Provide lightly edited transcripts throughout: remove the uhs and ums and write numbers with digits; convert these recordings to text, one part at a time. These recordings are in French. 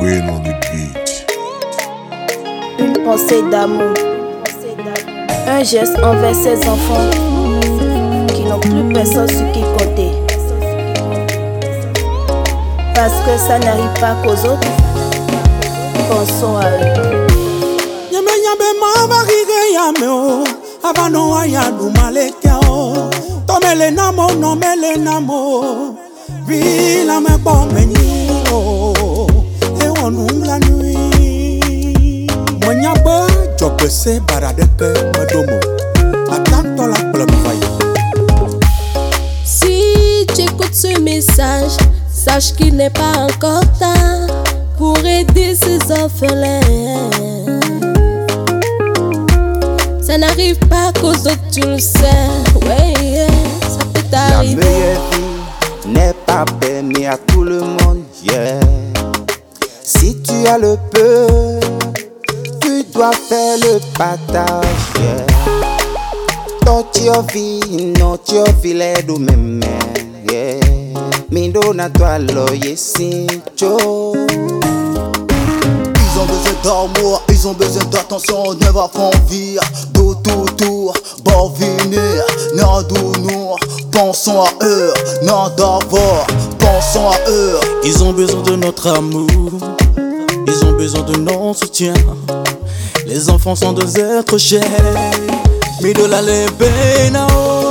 Queen on the beat. Une pensée d'amour, un geste envers ses enfants qui n'ont plus personne sur qui compter. Parce que ça n'arrive pas qu'aux autres, pensons à eux. Si tu écoutes ce message, sache qu'il n'est pas encore tard pour aider ces orphelins. Ça n'arrive pas qu'aux autres, tu le sais. Ouais, yeah, ça peut t'arriver. La meilleure vie n'est pas permis à tout le monde, yeah. Si tu as le peu, tu dois faire le partage, yeah. Non tu filet du même, yeah. Mindo na toi loyer sincho. Ils ont besoin d'amour, ils ont besoin d'attention, ne va pas envie d'autour, bon venir, non nous, pensons à eux, non d'abord, pensons à eux. Ils ont besoin de notre amour, ils ont besoin de notre soutien. Les enfants sont des êtres chers, mais de la lebena.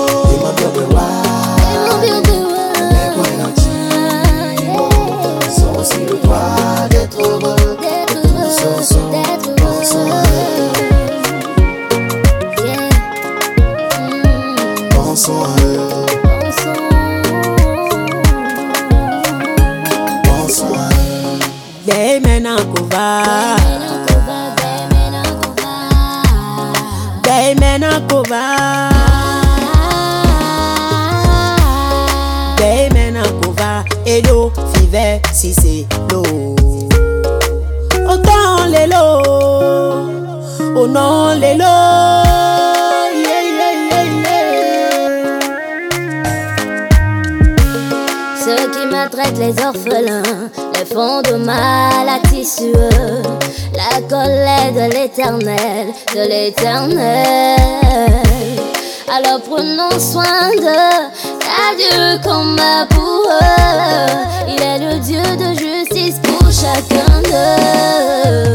Pensons à eux. Pensons à eux. Beimena kova, beimena kova, beimena kova. Hello, vive si c'est l'eau. Autant les lots, oh non les lots. Ceux qui maltraitent les orphelins les font de mal à tissueux. La colère de l'éternel, de l'éternel. Alors prenons soin d'eux, car Dieu combat pour eux. Il est le Dieu de justice pour chacun d'eux.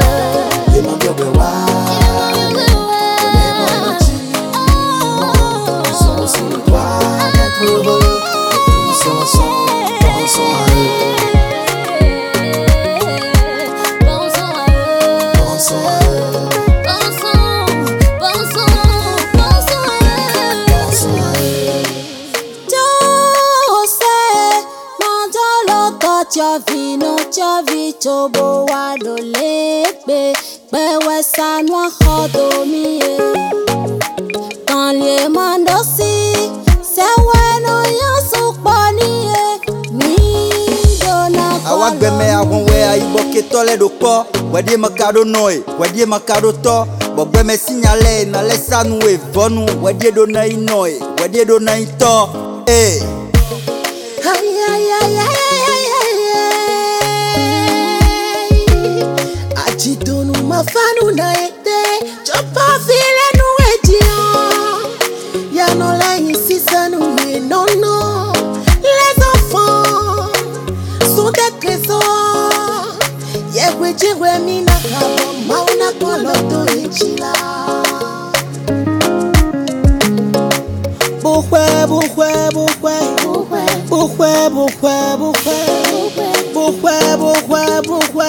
Tchavi chobo wado lekbe bewe sanwa khodomi dans les mandosi sewe no yasukbani mi dona Awagbe awonwe aiboke tole do po wedie makado noi wedie makado to bogbe me signale na lesanu e vonu wedie do na inoi wedie do na ito eh Mafanu na ete chopa file nou edian ya no la insisa nou non non. Les enfants sont des trésors. Yewe jewe mina kabo mauna kwa loto echila. Bouhwe bouhwe bouhwe bouhwe bouhwe bouhwe bouhwe bouhwe bouhwe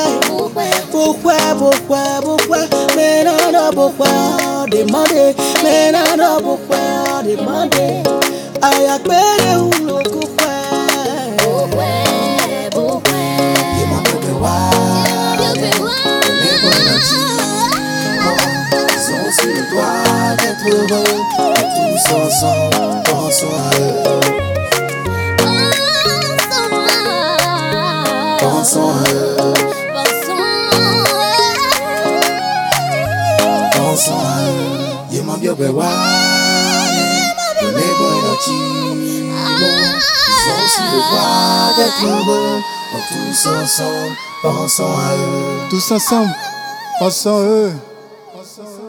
bouhwe mais non bouhwe demandez mais non bouhwe demandez aya pere uno bouhwe Sont sur le toit d'être heureux. Tous ensemble, pensons à eux. Pensons à eux. Pensons à eux. Yema biobe wa. Lebo inochi. Ils sont sur le toit d'être heureux. Tous ensemble. pensons à eux. Tous ensemble, pensons à eux.